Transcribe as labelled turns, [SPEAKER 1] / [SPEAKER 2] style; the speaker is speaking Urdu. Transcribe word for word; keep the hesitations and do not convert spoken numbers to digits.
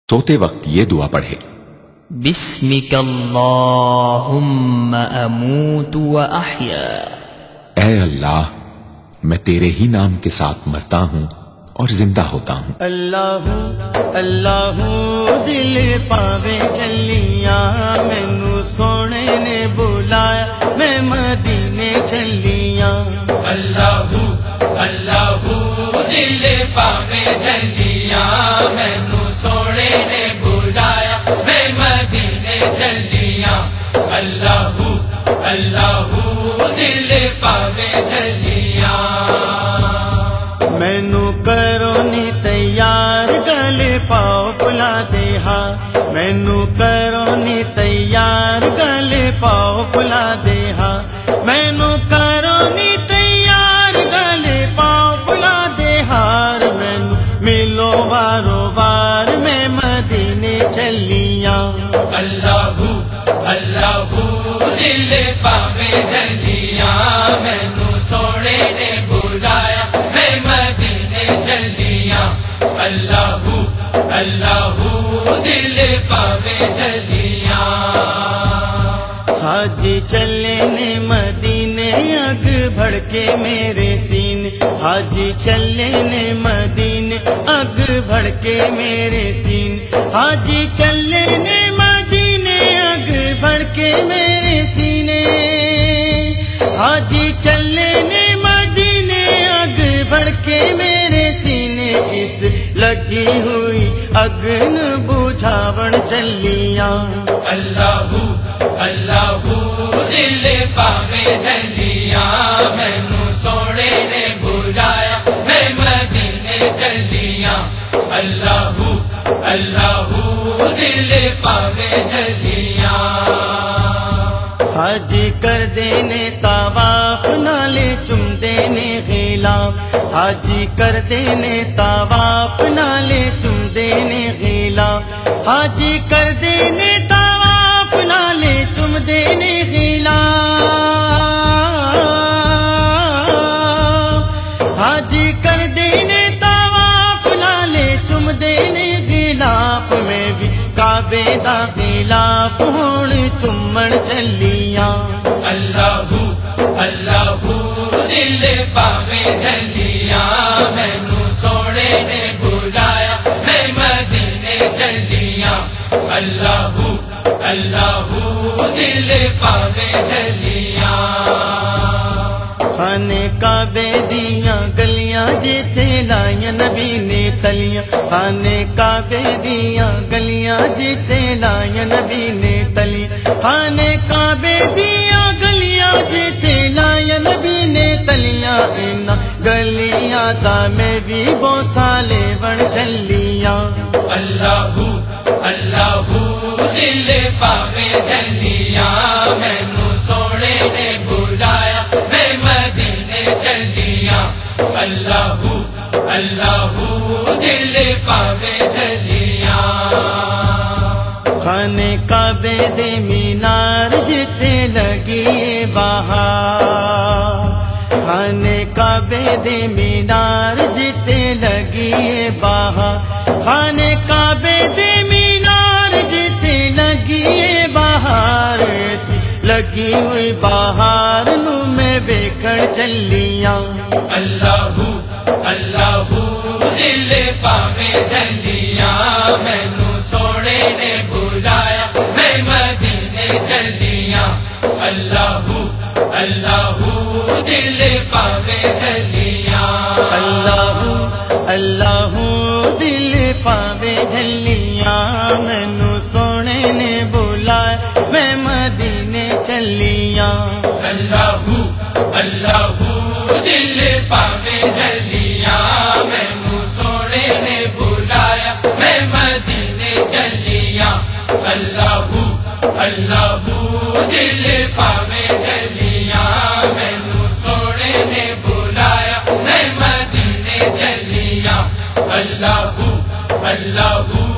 [SPEAKER 1] سوتے وقت یہ دعا پڑھے،
[SPEAKER 2] بسمک اللہم اموت و احیا،
[SPEAKER 1] اے اللہ میں تیرے ہی نام کے ساتھ مرتا ہوں اور زندہ ہوتا ہوں۔
[SPEAKER 3] اللہ اللہ دل پاوے چلیاں، مینوں سونے نے بلایا میں مدینے چلیاں۔
[SPEAKER 4] اللہ اللہ دل پاوے چلیاں، مینوں سونے نے بلایا میں مدینے چلیاں۔ اللہ اللہ دل پاوے چلیاں،
[SPEAKER 3] مینوں کرو نی تیار گلے پاؤ پلا دے ہاں، مینوں کرو نی تیار گلے پاؤ پلا دے ہاں، مینوں کرو نی تیار گلے پاؤ پلا دے ہار، مینوں ملو وارو وار میں مدینے چلیاں۔
[SPEAKER 4] اللہ اللہ دل پاوے چلیاں، مینوں سونے نے بلایا میں مدینے چلیاں۔ اللہ اللہ دل پاوے چلیاں،
[SPEAKER 3] حاجی چلے نے مدینے اگ بڑھ کے میرے سینے، حاجی چلے نے مدینے اگ بڑھ کے میرے سینے، حاجی چلے نے مدینے اگ بڑھ کے میرے سینے، حاجی چلے نے مدینے اگ بڑھ کے میرے سینے، اس لگی ہوئی اگ نو بجھاون چلیاں۔
[SPEAKER 4] اللہ اللہ دل پاوے چلیاں، مینوں سونے نے بلایا میں مدینے چلیاں۔ اللہ اللہ دل پاوے چلیاں،
[SPEAKER 3] حاجی کر دینے طواف نالے چم دینے غلام، حاجی کر دینے طواف نالے چم دینے غلام، حاجی کر دینے طواف نالے چم دینے غلام، حاجی کر دینے طواف نالے چم دینے غلاف، میں بھی کعبے دا غلاف ہون چمن چلیاں۔
[SPEAKER 4] اللہ اللہ دل پاوے چلیاں، مینوں سونے نے بلایا میں مدینے چلیاں۔ اللہ اللہ دل پاوے چلیاں،
[SPEAKER 3] خانے کعبے دیاں گلیاں جیتے لائیں نبی نے تلیاں، خانے کعبے دیاں گلیاں جیتے لائیں نبی نے تلیاں، خانے کعبے دیاں گلیاں جیتے لائیں نبی نے تلیاں، اینا گلیاں دا میں بھی بوسا لے بن چلیاں۔
[SPEAKER 4] اللہ اللہ دل پاوے چلیاں، مینوں سونے نے بلایا میں مدینے چلیاں۔ اللہ اللہ دل پاوے چلیاں،
[SPEAKER 3] خانے کعبے دے مینار جتے لگی بہار، خانے کعبے دے مینار جتے لگی بہار، خانے کعبے دے مینار جتے لگی بہار، ایسی لگی ہوئی بہار نو میں ویکھن چلیاں۔
[SPEAKER 4] اللہ اللہ دل پاوے چلیاں، مینوں سونے نے بلایا میں مدینے چلیاں۔ اللہ اللہ دل پاوے چلیاں،
[SPEAKER 3] اللہ اللہ دل پاوے جھلیاں، مینوں سونے نے بلایا میں مدینے چلیاں۔
[SPEAKER 4] اللہ اللہ دل پاوے چلیاں، مینوں سونے نے بلایا میں مدینے چلیاں۔ اللہ اللہ دل پاوے چلیاں، مینوں سونے نے بلایا میں مدینے چلیاں۔ اللہ اللہ